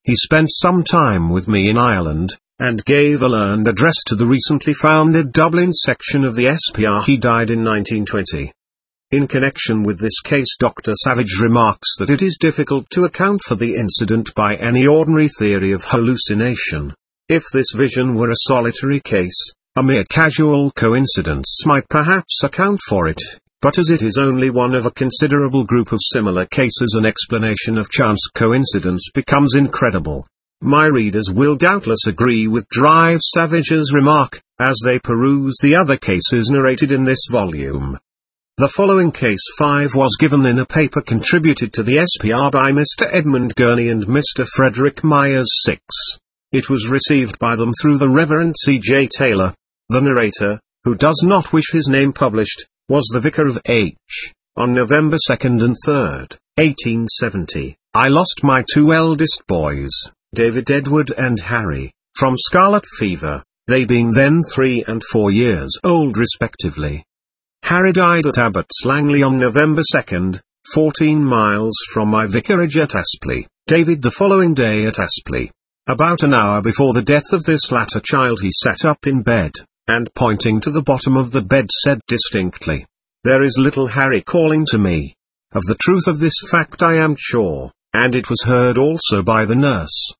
He spent some time with me in Ireland, and gave a learned address to the recently founded Dublin section of the SPR. He died in 1920. In connection with this case, Dr. Savage remarks that it is difficult to account for the incident by any ordinary theory of hallucination. If this vision were a solitary case, a mere casual coincidence might perhaps account for it, but as it is only one of a considerable group of similar cases, an explanation of chance coincidence becomes incredible. My readers will doubtless agree with Drive Savage's remark, as they peruse the other cases narrated in this volume. The following case 5 was given in a paper contributed to the SPR by Mr. Edmund Gurney and Mr. Frederick Myers 6. It was received by them through the Reverend C.J. Taylor. The narrator, who does not wish his name published, was the Vicar of H. On November 2nd and 3rd, 1870, I lost my 2 eldest boys, David Edward and Harry, from scarlet fever, they being then 3 and 4 years old respectively. Harry died at Abbots Langley on November 2nd, 14 miles from my vicarage at Aspley, David the following day at Aspley. About an hour before the death of this latter child he sat up in bed, and pointing to the bottom of the bed said distinctly, "There is little Harry calling to me." Of the truth of this fact I am sure, and it was heard also by the nurse.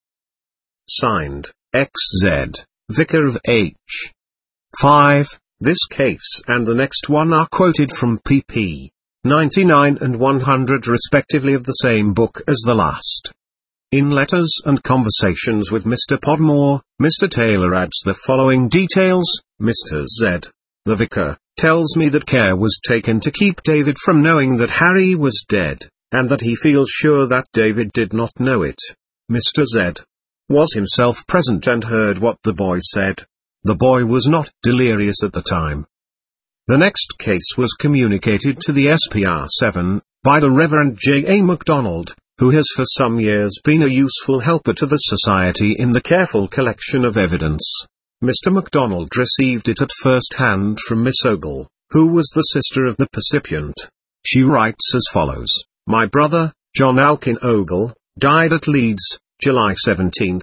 Signed, XZ, Vicar of H. 5. This case and the next one are quoted from pp. 99 and 100 respectively of the same book as the last. In Letters and Conversations with Mr. Podmore, Mr. Taylor adds the following details. Mr. Z, the vicar, tells me that care was taken to keep David from knowing that Harry was dead, and that he feels sure that David did not know it. Mr. Z was himself present and heard what the boy said. The boy was not delirious at the time. The next case was communicated to the SPR 7, by the Reverend J. A. MacDonald, who has for some years been a useful helper to the Society in the careful collection of evidence. Mr. MacDonald received it at first hand from Miss Ogle, who was the sister of the percipient. She writes as follows: My brother, John Alkin Ogle, died at Leeds, July 17,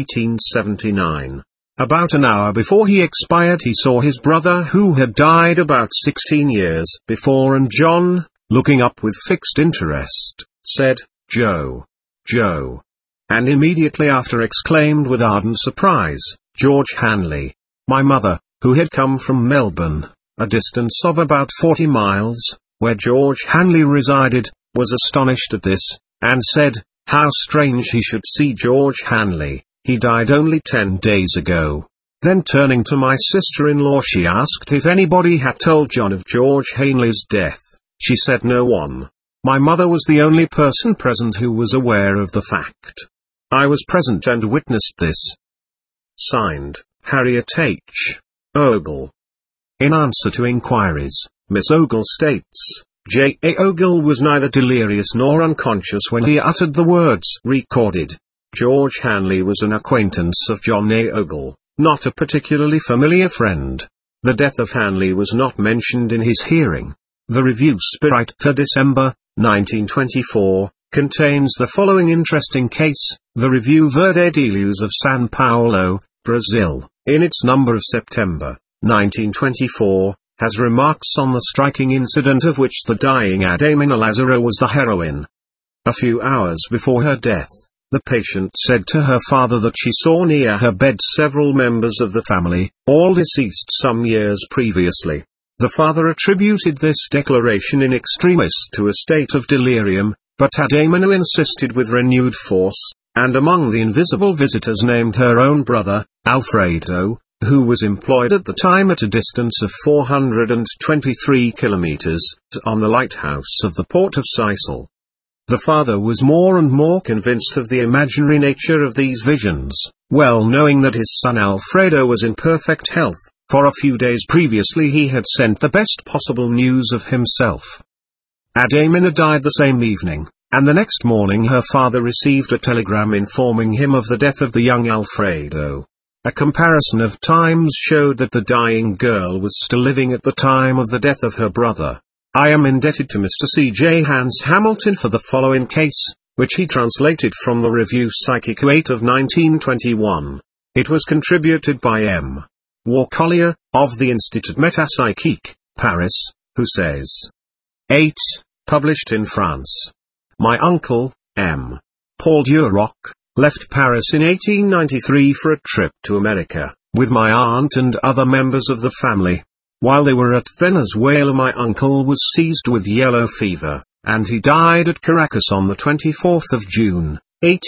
1879. About an hour before he expired he saw his brother who had died about 16 years before, and John, looking up with fixed interest, said, "Joe, Joe," and immediately after exclaimed with ardent surprise, "George Hanley." My mother, who had come from Melbourne, a distance of about 40 miles, where George Hanley resided, was astonished at this, and said, "How strange he should see George Hanley. He died only 10 days ago." Then turning to my sister-in-law she asked if anybody had told John of George Hanley's death. She said no one. My mother was the only person present who was aware of the fact. I was present and witnessed this. Signed, Harriet H. Ogle. In answer to inquiries, Miss Ogle states, J. A. Ogle was neither delirious nor unconscious when he uttered the words recorded. George Hanley was an acquaintance of John A. Ogle, not a particularly familiar friend. The death of Hanley was not mentioned in his hearing. The Review Spirit for December, 1924, contains the following interesting case. The Review Verde de Luz of São Paulo, Brazil, in its number of September, 1924, has remarks on the striking incident of which the dying Adamina Lazaro was the heroine. A few hours before her death, the patient said to her father that she saw near her bed several members of the family, all deceased some years previously. The father attributed this declaration in extremis to a state of delirium, but Adamina insisted with renewed force, and among the invisible visitors named her own brother, Alfredo, who was employed at the time at a distance of 423 kilometers, on the lighthouse of the port of Sicily. The father was more and more convinced of the imaginary nature of these visions, well knowing that his son Alfredo was in perfect health. For a few days previously he had sent the best possible news of himself. Adamina died the same evening, and the next morning her father received a telegram informing him of the death of the young Alfredo. A comparison of times showed that the dying girl was still living at the time of the death of her brother. I am indebted to Mr. C. J. Hans Hamilton for the following case. which he translated from the Revue Psychique 8 of 1921. It was contributed by M. Warcollier, of the Institut Metapsychique, Paris, who says: 8. Published in France. My uncle, M. Paul Duroc, left Paris in 1893 for a trip to America, with my aunt and other members of the family. While they were at Venezuela, my uncle was seized with yellow fever, and he died at Caracas on the 24th of June,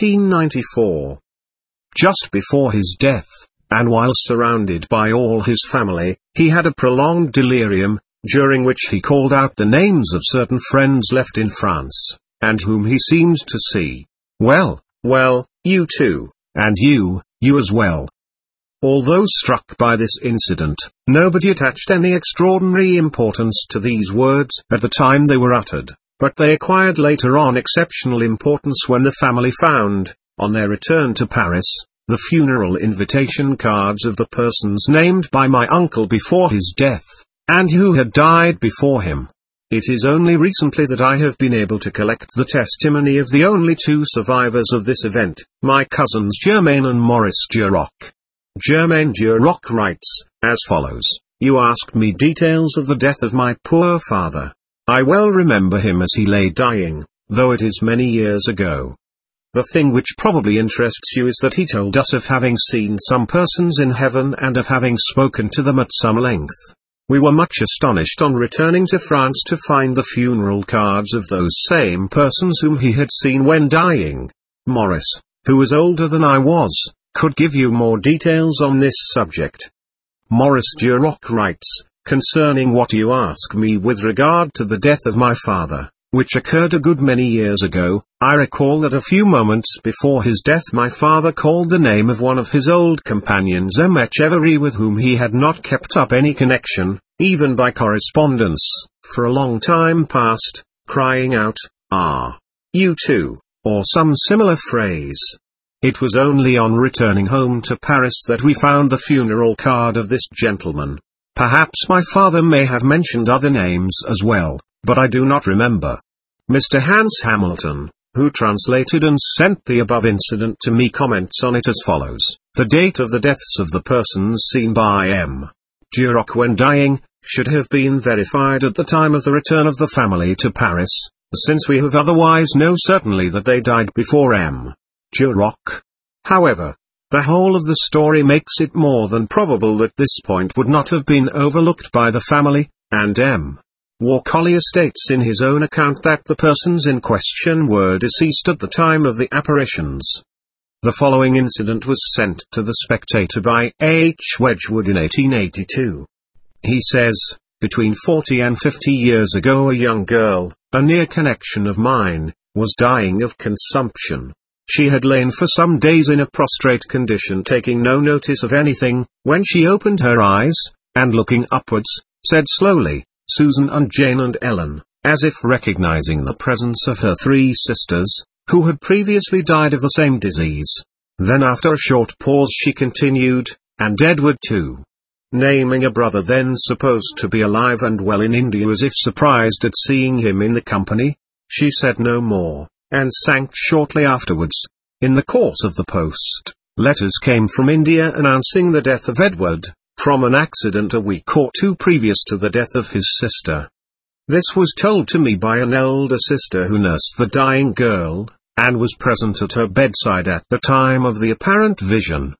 1894. Just before his death, and while surrounded by all his family, he had a prolonged delirium, during which he called out the names of certain friends left in France, and whom he seemed to see. Well, you too, and you as well. Although struck by this incident, nobody attached any extraordinary importance to these words at the time they were uttered, but they acquired later on exceptional importance when the family found, on their return to Paris, the funeral invitation cards of the persons named by my uncle before his death, and who had died before him. It is only recently that I have been able to collect the testimony of the only two survivors of this event, my cousins Germain and Maurice Duroc. Germain Duroc writes, as follows: You asked me details of the death of my poor father. I well remember him as he lay dying, though it is many years ago. The thing which probably interests you is that he told us of having seen some persons in heaven and of having spoken to them at some length. We were much astonished on returning to France to find the funeral cards of those same persons whom he had seen when dying. Maurice, who was older than I was, could give you more details on this subject. Maurice Duroc writes, concerning what you ask me with regard to the death of my father, which occurred a good many years ago, I recall that a few moments before his death my father called the name of one of his old companions, M. Echeverry, with whom he had not kept up any connection, even by correspondence, for a long time past, crying out, "Ah! You too," or some similar phrase. It was only on returning home to Paris that we found the funeral card of this gentleman. Perhaps my father may have mentioned other names as well, but I do not remember. Mr. Hans Hamilton, who translated and sent the above incident to me, comments on it as follows: The date of the deaths of the persons seen by M. Duroc when dying, should have been verified at the time of the return of the family to Paris, since we have otherwise know certainly that they died before M. Duroc. However, the whole of the story makes it more than probable that this point would not have been overlooked by the family, and M. Warcollier states in his own account that the persons in question were deceased at the time of the apparitions. The following incident was sent to the Spectator by H. Wedgwood in 1882. He says, between 40 and 50 years ago a young girl, a near connection of mine, was dying of consumption. She had lain for some days in a prostrate condition, taking no notice of anything, when she opened her eyes, and looking upwards, said slowly, "Susan and Jane and Ellen," as if recognizing the presence of her three sisters, who had previously died of the same disease. Then after a short pause she continued, "And Edward too," naming a brother then supposed to be alive and well in India, as if surprised at seeing him in the company. She said no more, and sank shortly afterwards. In the course of the post, letters came from India announcing the death of Edward, from an accident a week or two previous to the death of his sister. This was told to me by an elder sister who nursed the dying girl, and was present at her bedside at the time of the apparent vision.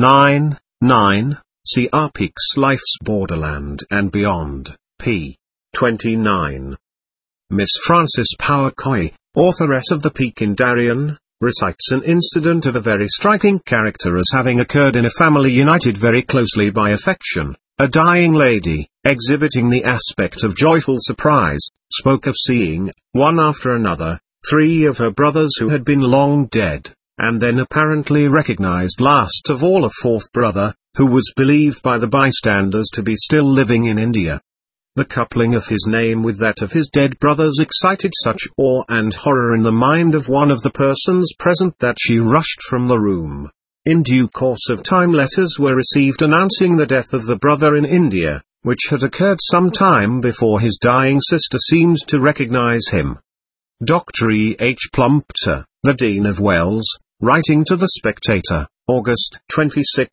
9. See R. Peake's Life's Borderland and Beyond, p. 29. Miss Frances Power Coy, authoress of The Peak in Darien, recites an incident of a very striking character as having occurred in a family united very closely by affection. A dying lady, exhibiting the aspect of joyful surprise, spoke of seeing, one after another, three of her brothers who had been long dead, and then apparently recognized last of all a fourth brother, who was believed by the bystanders to be still living in India. The coupling of his name with that of his dead brothers excited such awe and horror in the mind of one of the persons present that she rushed from the room. In due course of time letters were received announcing the death of the brother in India, which had occurred some time before his dying sister seemed to recognize him. Dr. E. H. Plumptre, the Dean of Wells, writing to The Spectator, August 26,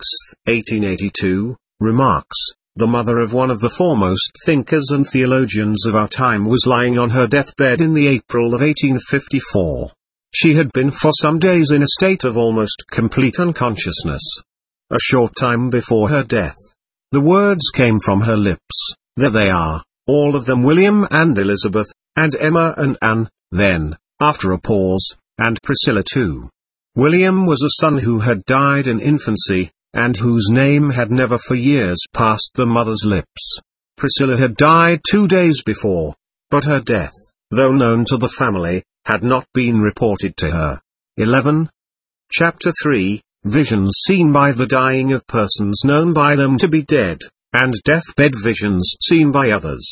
1882, remarks, "The mother of one of the foremost thinkers and theologians of our time was lying on her deathbed in the April of 1854. She had been for some days in a state of almost complete unconsciousness. A short time before her death, the words came from her lips, 'There they are, all of them, William and Elizabeth, and Emma and Anne,' then, after a pause, 'and Priscilla too.' William was a son who had died in infancy, and whose name had never for years passed the mother's lips. Priscilla had died 2 days before, but her death, though known to the family, had not been reported to her." 11. Chapter 3, Visions seen by the dying of persons known by them to be dead, and deathbed visions seen by others.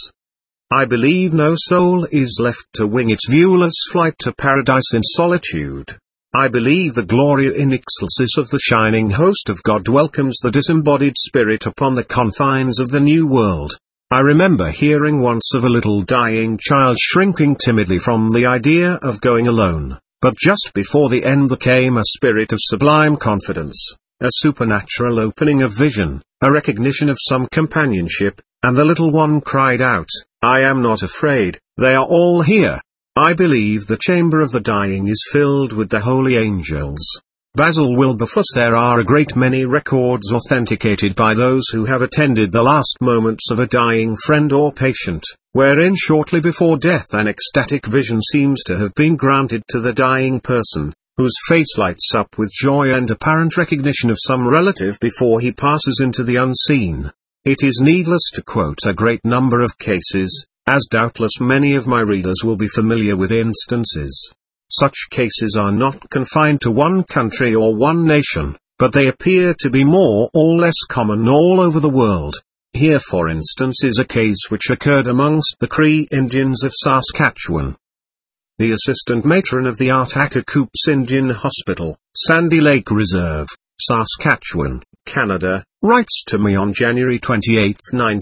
I believe no soul is left to wing its viewless flight to paradise in solitude. I believe the Gloria in Excelsis of the shining host of God welcomes the disembodied spirit upon the confines of the new world. I remember hearing once of a little dying child shrinking timidly from the idea of going alone, but just before the end there came a spirit of sublime confidence, a supernatural opening of vision, a recognition of some companionship, and the little one cried out, "I am not afraid, they are all here." I believe the chamber of the dying is filled with the holy angels. Basil Wilberforce. There are a great many records authenticated by those who have attended the last moments of a dying friend or patient, wherein shortly before death an ecstatic vision seems to have been granted to the dying person, whose face lights up with joy and apparent recognition of some relative before he passes into the unseen. It is needless to quote a great number of cases, as doubtless many of my readers will be familiar with instances. Such cases are not confined to one country or one nation, but they appear to be more or less common all over the world. Here for instance is a case which occurred amongst the Cree Indians of Saskatchewan. The assistant matron of the Artacacoops Indian Hospital, Sandy Lake Reserve, Saskatchewan, Canada, writes to me on January 28,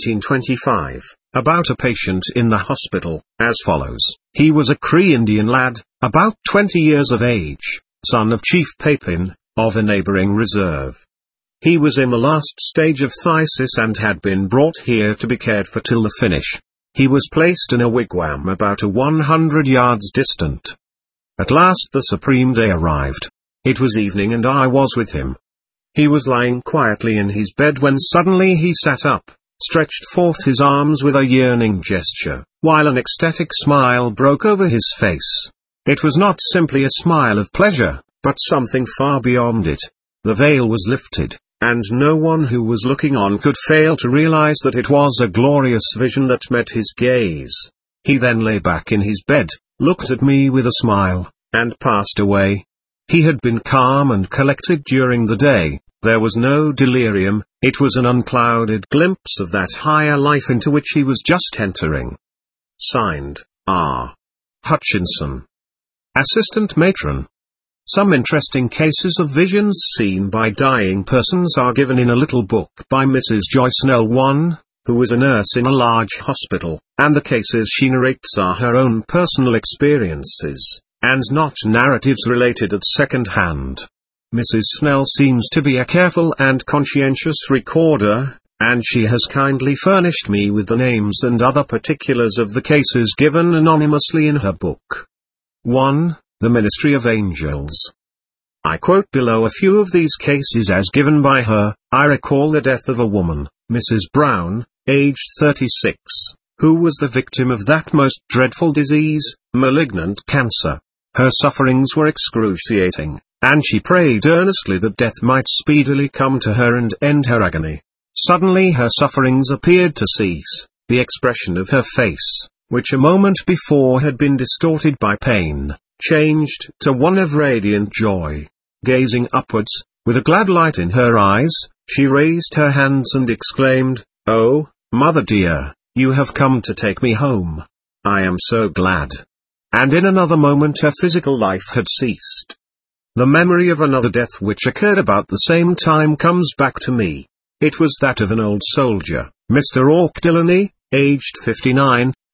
1925, about a patient in the hospital, as follows. He was a Cree Indian lad, about 20 years of age, son of Chief Papin, of a neighboring reserve. He was in the last stage of phthisis and had been brought here to be cared for till the finish. He was placed in a wigwam about 100 yards distant. At last the supreme day arrived. It was evening and I was with him. He was lying quietly in his bed when suddenly he sat up, stretched forth his arms with a yearning gesture, while an ecstatic smile broke over his face. It was not simply a smile of pleasure, but something far beyond it. The veil was lifted, and no one who was looking on could fail to realize that it was a glorious vision that met his gaze. He then lay back in his bed, looked at me with a smile, and passed away. He had been calm and collected during the day. There was no delirium, it was an unclouded glimpse of that higher life into which he was just entering. Signed, R. Hutchinson. Assistant Matron. Some interesting cases of visions seen by dying persons are given in a little book by Mrs. Joyce Snell I, who was a nurse in a large hospital, and the cases she narrates are her own personal experiences, and not narratives related at second hand. Mrs. Snell seems to be a careful and conscientious recorder, and she has kindly furnished me with the names and other particulars of the cases given anonymously in her book. 1. The Ministry of Angels. I quote below a few of these cases as given by her. I recall the death of a woman, Mrs. Brown, aged 36, who was the victim of that most dreadful disease, malignant cancer. Her sufferings were excruciating, and she prayed earnestly that death might speedily come to her and end her agony. Suddenly her sufferings appeared to cease. The expression of her face, which a moment before had been distorted by pain, changed to one of radiant joy. Gazing upwards, with a glad light in her eyes, she raised her hands and exclaimed, "Oh, Mother dear, you have come to take me home. I am so glad." And in another moment her physical life had ceased. The memory of another death which occurred about the same time comes back to me. It was that of an old soldier, Mr. Ork Delaney, aged 59,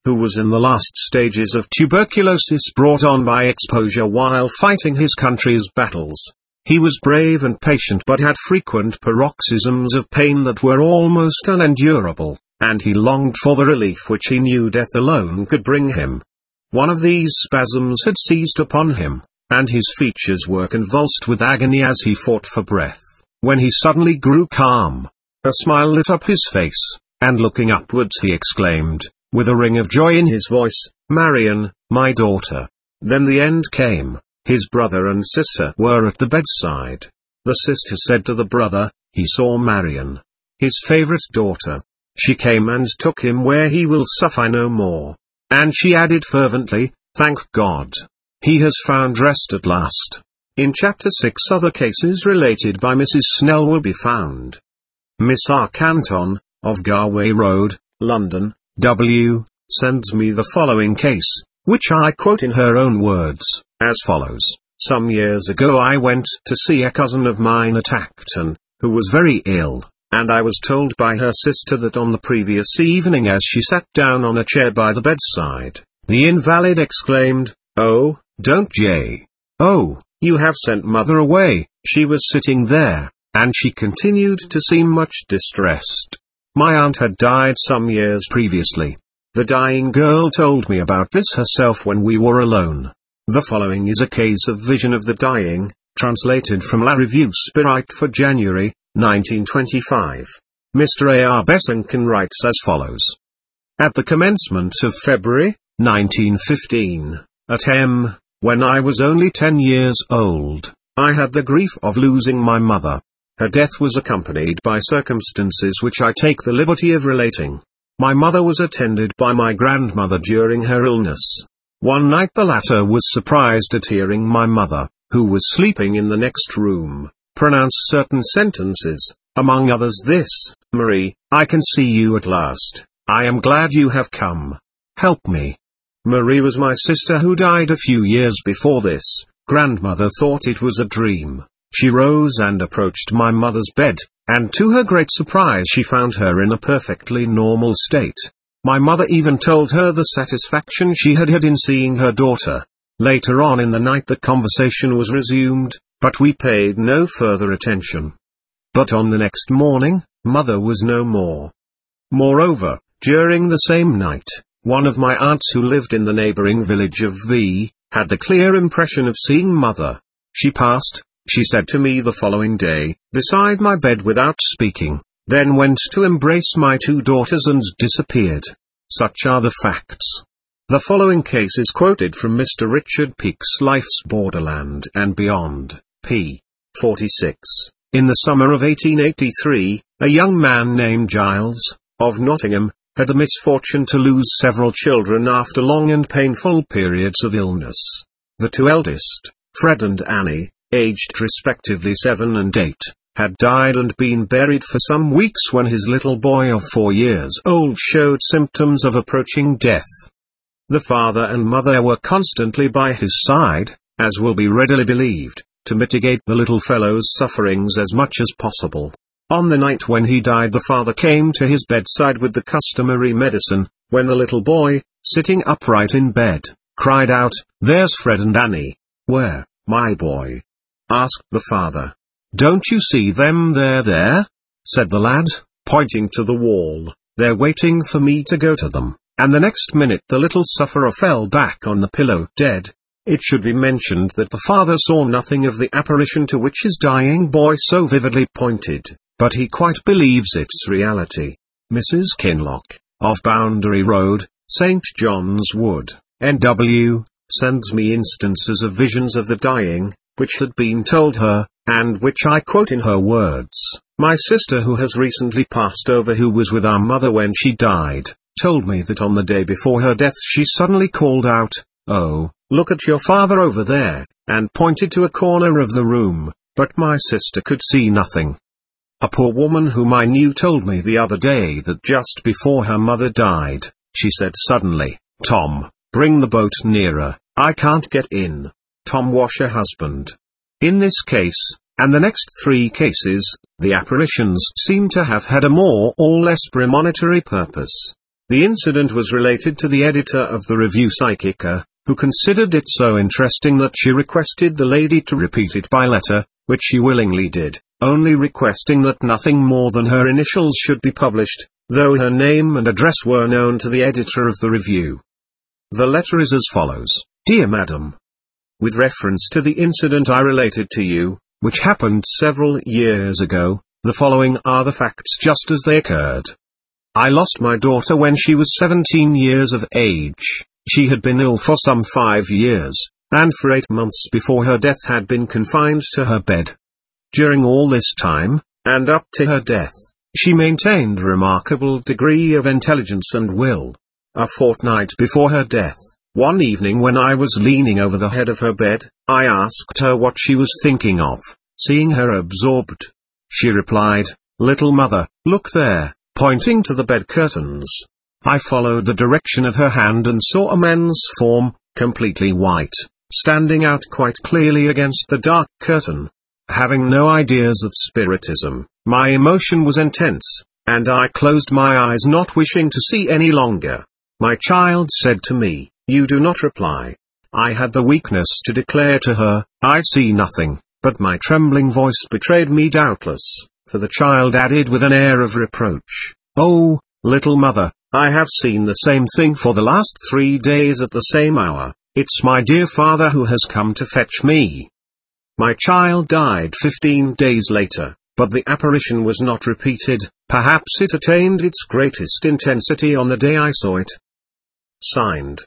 who was in the last stages of tuberculosis brought on by exposure while fighting his country's battles. He was brave and patient but had frequent paroxysms of pain that were almost unendurable, and he longed for the relief which he knew death alone could bring him. One of these spasms had seized upon him, and his features were convulsed with agony as he fought for breath, when he suddenly grew calm. A smile lit up his face, and looking upwards he exclaimed, with a ring of joy in his voice, "Marion, my daughter." Then the end came. His brother and sister were at the bedside. The sister said to the brother, he saw Marion, his favorite daughter. She came and took him where he will suffer no more. And she added fervently, "Thank God. He has found rest at last." In Chapter 6 other cases related by Mrs. Snell will be found. Miss R. Canton, of Garway Road, London, W., sends me the following case, which I quote in her own words, as follows. Some years ago I went to see a cousin of mine at Acton, who was very ill, and I was told by her sister that on the previous evening as she sat down on a chair by the bedside, the invalid exclaimed, "Oh, don't J. Oh, you have sent mother away." She was sitting there, and she continued to seem much distressed. My aunt had died some years previously. The dying girl told me about this herself when we were alone. The following is a case of vision of the dying, translated from La Revue Spirite for January, 1925. Mr. A. R. Bessenken writes as follows. At the commencement of February, 1915, at M., when I was only 10 years old, I had the grief of losing my mother. Her death was accompanied by circumstances which I take the liberty of relating. My mother was attended by my grandmother during her illness. One night the latter was surprised at hearing my mother, who was sleeping in the next room, pronounce certain sentences, among others this, "Marie, I can see you at last. I am glad you have come. Help me." Marie was my sister who died a few years before this. Grandmother thought it was a dream. She rose and approached my mother's bed, and to her great surprise she found her in a perfectly normal state. My mother even told her the satisfaction she had had in seeing her daughter. Later on in the night the conversation was resumed, but we paid no further attention. But on the next morning, mother was no more. Moreover, during the same night, one of my aunts who lived in the neighboring village of V, had the clear impression of seeing mother. She passed, she said to me the following day, beside my bed without speaking, then went to embrace my two daughters and disappeared. Such are the facts. The following case is quoted from Mr. Richard Peake's Life's Borderland and Beyond, p. 46. In the summer of 1883, a young man named Giles, of Nottingham, had the misfortune to lose several children after long and painful periods of illness. The two eldest, Fred and Annie, aged respectively 7 and 8, had died and been buried for some weeks when his little boy of 4 years old showed symptoms of approaching death. The father and mother were constantly by his side, as will be readily believed, to mitigate the little fellow's sufferings as much as possible. On the night when he died the father came to his bedside with the customary medicine, when the little boy, sitting upright in bed, cried out, "There's Fred and Annie." "Where, my boy?" asked the father. "Don't you see them there?" said the lad, pointing to the wall. "They're waiting for me to go to them." And the next minute the little sufferer fell back on the pillow dead. It should be mentioned that the father saw nothing of the apparition to which his dying boy so vividly pointed, but he quite believes its reality. Mrs. Kinloch, of Boundary Road, St. John's Wood, N.W., sends me instances of visions of the dying, which had been told her, and which I quote in her words. My sister who has recently passed over, who was with our mother when she died, told me that on the day before her death she suddenly called out, "Oh, look at your father over there," and pointed to a corner of the room, but my sister could see nothing. A poor woman whom I knew told me the other day that just before her mother died, she said suddenly, "Tom, bring the boat nearer, I can't get in." Tom was her husband. In this case, and the next 3 cases, the apparitions seem to have had a more or less premonitory purpose. The incident was related to the editor of the review Psychica, who considered it so interesting that she requested the lady to repeat it by letter, which she willingly did, only requesting that nothing more than her initials should be published, though her name and address were known to the editor of the review. The letter is as follows: Dear Madam, with reference to the incident I related to you, which happened several years ago, the following are the facts just as they occurred. I lost my daughter when she was 17 years of age. She had been ill for some 5 years, and for 8 months before her death had been confined to her bed. During all this time, and up to her death, she maintained a remarkable degree of intelligence and will. A fortnight before her death, one evening when I was leaning over the head of her bed, I asked her what she was thinking of, seeing her absorbed. She replied, "Little mother, look there," pointing to the bed curtains. I followed the direction of her hand and saw a man's form, completely white, standing out quite clearly against the dark curtain. Having no ideas of spiritism, my emotion was intense, and I closed my eyes not wishing to see any longer. My child said to me, "You do not reply." I had the weakness to declare to her, "I see nothing," but my trembling voice betrayed me doubtless, for the child added with an air of reproach, "Oh, little mother, I have seen the same thing for the last 3 days at the same hour. It's my dear father who has come to fetch me." My child died 15 days later, but the apparition was not repeated. Perhaps it attained its greatest intensity on the day I saw it. Signed,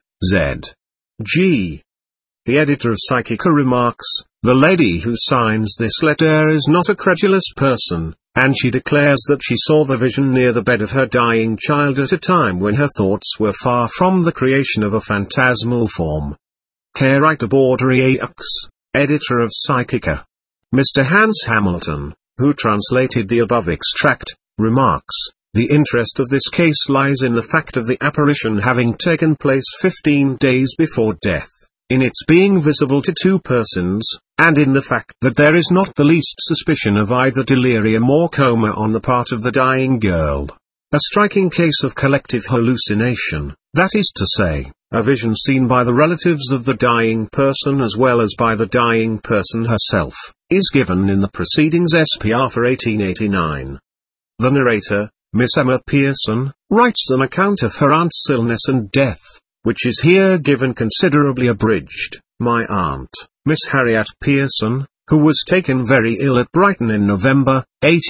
Z.G. The editor of Psychica remarks, "The lady who signs this letter is not a credulous person, and she declares that she saw the vision near the bed of her dying child at a time when her thoughts were far from the creation of a phantasmal form." K. Writer Baudrieux, editor of Psychica. Mr. Hans Hamilton, who translated the above extract, remarks, "The interest of this case lies in the fact of the apparition having taken place 15 days before death, in its being visible to 2 persons, and in the fact that there is not the least suspicion of either delirium or coma on the part of the dying girl. A striking case of collective hallucination, that is to say, a vision seen by the relatives of the dying person as well as by the dying person herself, is given in the proceedings SPR for 1889. The narrator, Miss Emma Pearson, writes an account of her aunt's illness and death, which is here given considerably abridged. My aunt, Miss Harriet Pearson, who was taken very ill at Brighton in November,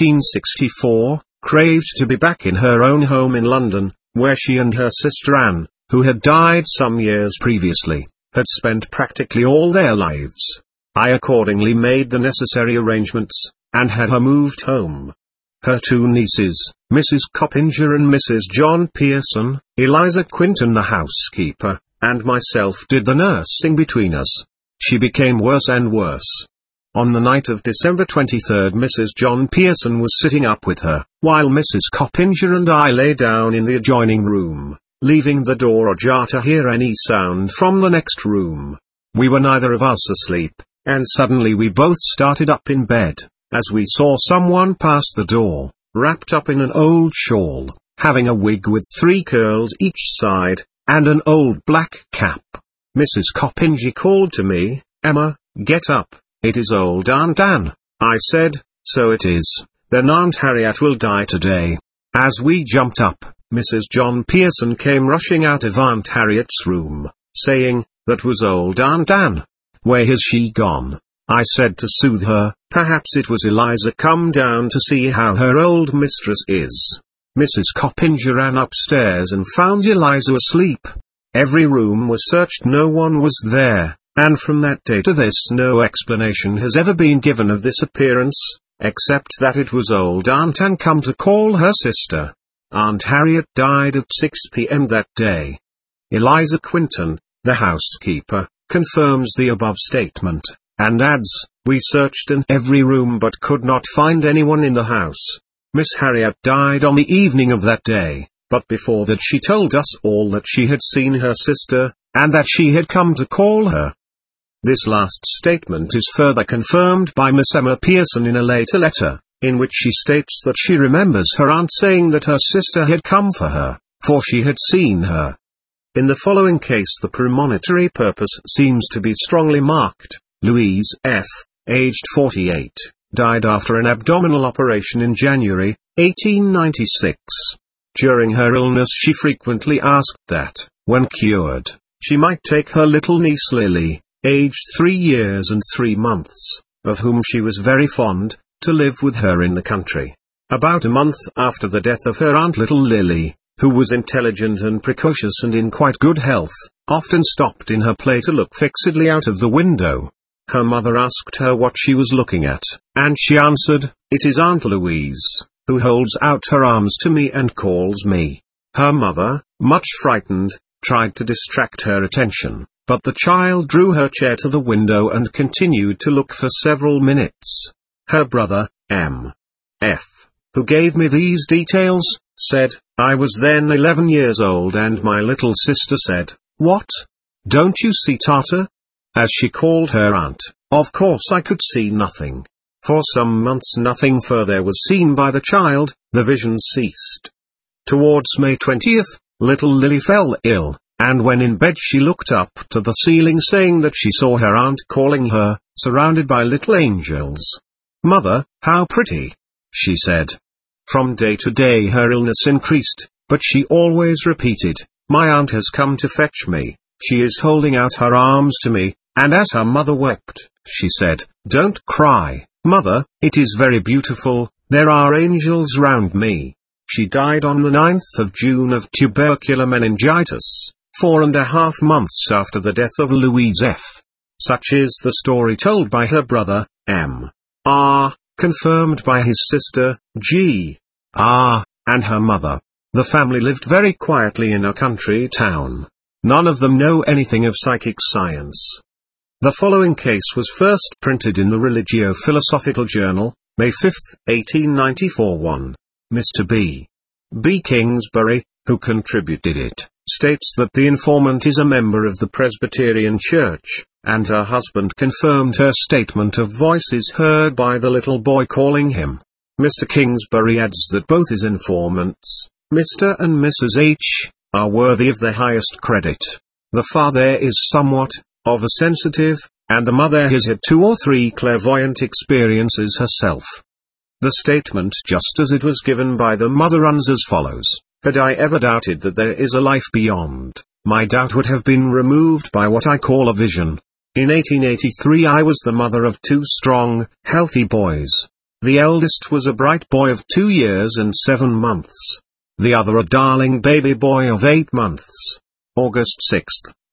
1864, craved to be back in her own home in London, where she and her sister Anne, who had died some years previously, had spent practically all their lives. I accordingly made the necessary arrangements, and had her moved home. Her 2 nieces, Mrs. Coppinger and Mrs. John Pearson, Eliza Quinton the housekeeper, and myself did the nursing between us. She became worse and worse. On the night of December 23, Mrs. John Pearson was sitting up with her, while Mrs. Coppinger and I lay down in the adjoining room, leaving the door ajar to hear any sound from the next room. We were neither of us asleep, and suddenly we both started up in bed, as we saw someone pass the door, wrapped up in an old shawl, having a wig with 3 curls each side, and an old black cap. Mrs. Coppinger called to me, "Emma, get up, it is old Aunt Anne." I said, "So it is, then Aunt Harriet will die today." As we jumped up, Mrs. John Pearson came rushing out of Aunt Harriet's room, saying, "That was old Aunt Anne. Where has she gone?" I said to soothe her, "Perhaps it was Eliza come down to see how her old mistress is." Mrs. Coppinger ran upstairs and found Eliza asleep. Every room was searched, no one was there, and from that day to this no explanation has ever been given of this appearance, except that it was old Aunt Anne come to call her sister. Aunt Harriet died at 6 p.m. that day. Eliza Quinton, the housekeeper, confirms the above statement, and adds, "We searched in every room but could not find anyone in the house." Miss Harriet died on the evening of that day, but before that she told us all that she had seen her sister, and that she had come to call her. This last statement is further confirmed by Miss Emma Pearson in a later letter, in which she states that she remembers her aunt saying that her sister had come for her, for she had seen her. In the following case the premonitory purpose seems to be strongly marked. Louise F., aged 48, died after an abdominal operation in January, 1896. During her illness she frequently asked that, when cured, she might take her little niece Lily, aged 3 years and 3 months, of whom she was very fond, to live with her in the country. About a month after the death of her aunt, little Lily, who was intelligent and precocious and in quite good health, often stopped in her play to look fixedly out of the window. Her mother asked her what she was looking at, and she answered, "It is Aunt Louise, who holds out her arms to me and calls me." Her mother, much frightened, tried to distract her attention, but the child drew her chair to the window and continued to look for several minutes. Her brother, M. F., who gave me these details, said, "I was then 11 years old and my little sister said, 'What? Don't you see Tata?' As she called her aunt. Of course I could see nothing. For some months nothing further was seen by the child, the vision ceased. Towards May 20th, little Lily fell ill, and when in bed she looked up to the ceiling saying that she saw her aunt calling her, surrounded by little angels. 'Mother, how pretty,' she said. From day to day her illness increased, but she always repeated, 'My aunt has come to fetch me, she is holding out her arms to me,' and as her mother wept, she said, 'Don't cry, mother, it is very beautiful, there are angels round me.' She died on the 9th of June of tubercular meningitis, 4.5 months after the death of Louise F. Such is the story told by her brother, M. R., confirmed by his sister, G. R., and her mother. The family lived very quietly in a country town. None of them know anything of psychic science. The following case was first printed in the Religio-Philosophical Journal, May 5, 1894. 1. Mr. B. B. Kingsbury, who contributed it, states that the informant is a member of the Presbyterian Church, and her husband confirmed her statement of voices heard by the little boy calling him. Mr. Kingsbury adds that both his informants, Mr. and Mrs. H., are worthy of the highest credit. The father is somewhat of a sensitive, and the mother has had 2 or 3 clairvoyant experiences herself. The statement just as it was given by the mother runs as follows: "Had I ever doubted that there is a life beyond, my doubt would have been removed by what I call a vision. In 1883 I was the mother of 2 strong, healthy boys. The eldest was a bright boy of 2 years and 7 months. The other a darling baby boy of 8 months. August 6,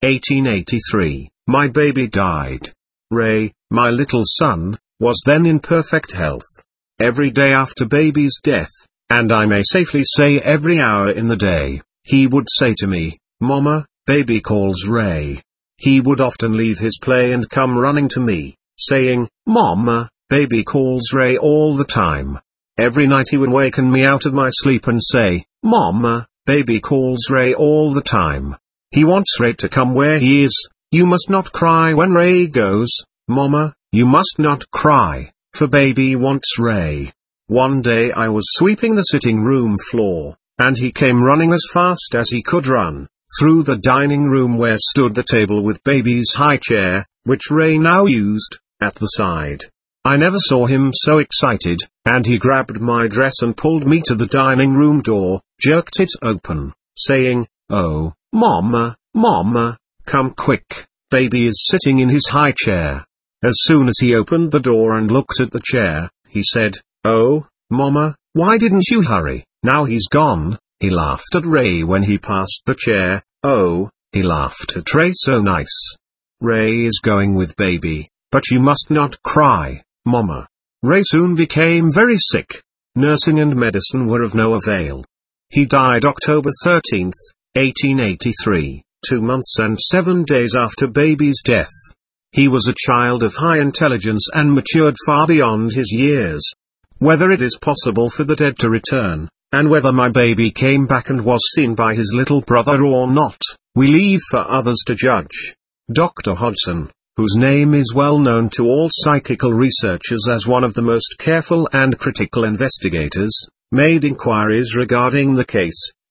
1883, my baby died. Ray, my little son, was then in perfect health. Every day after baby's death, and I may safely say every hour in the day, he would say to me, 'Mama, baby calls Ray.' He would often leave his play and come running to me, saying, 'Mama, baby calls Ray,' all the time. Every night he would waken me out of my sleep and say, 'Mama, baby calls Ray,' all the time. He wants Ray to come where he is. You must not cry when Ray goes, Mama, you must not cry, for baby wants Ray.' One day I was sweeping the sitting room floor, and he came running as fast as he could run, through the dining room where stood the table with baby's high chair, which Ray now used, at the side. I never saw him so excited, and he grabbed my dress and pulled me to the dining room door, jerked it open, saying, 'Oh, Mama, Mama, come quick, baby is sitting in his high chair.' As soon as he opened the door and looked at the chair, he said, 'Oh, Mama, why didn't you hurry, now he's gone?' He laughed at Ray when he passed the chair. Oh, he laughed at Ray so nice. 'Ray is going with baby, but you must not cry, Mama.' Ray soon became very sick. Nursing and medicine were of no avail. He died October 13, 1883, 2 months and 7 days after baby's death. He was a child of high intelligence and matured far beyond his years. Whether it is possible for the dead to return, and whether my baby came back and was seen by his little brother or not, we leave for others to judge. Dr. Hodgson, whose name is well known to all psychical researchers as one of the most careful and critical investigators, made inquiries regarding the case,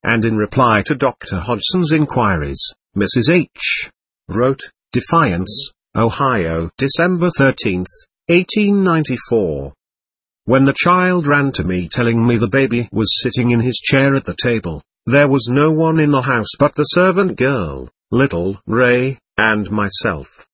and in reply to Dr. Hodgson's inquiries, Mrs. H. wrote, Defiance, Ohio, December 13, 1894. When the child ran to me telling me the baby was sitting in his chair at the table, there was no one in the house but the servant girl, little Ray, and myself.